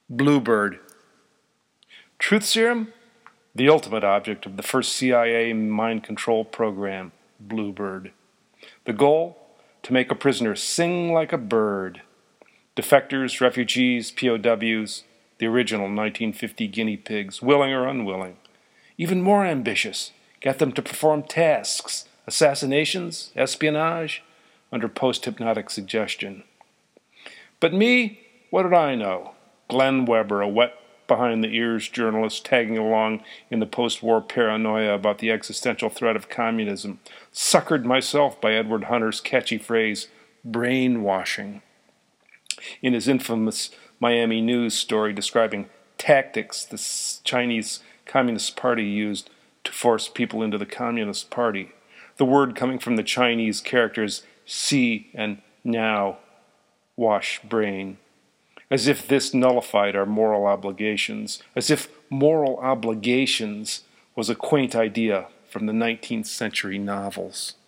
Bluebird. Truth serum? The ultimate object of the first CIA mind control program, Bluebird. The goal? To make a prisoner sing like a bird. Defectors, refugees, POWs, the original 1950 guinea pigs, willing or unwilling. Even more ambitious, get them to perform tasks, assassinations, espionage, under post-hypnotic suggestion. But me, what did I know? Glenn Webber, a wet behind-the-ears journalist tagging along in the post-war paranoia about the existential threat of communism, suckered myself by Edward Hunter's catchy phrase, brainwashing. In his infamous Miami News story describing tactics the Chinese Communist Party used to force people into the Communist Party, the word coming from the Chinese characters si and now, wash brain. As if this nullified our moral obligations, as if moral obligations was a quaint idea from the 19th century novels.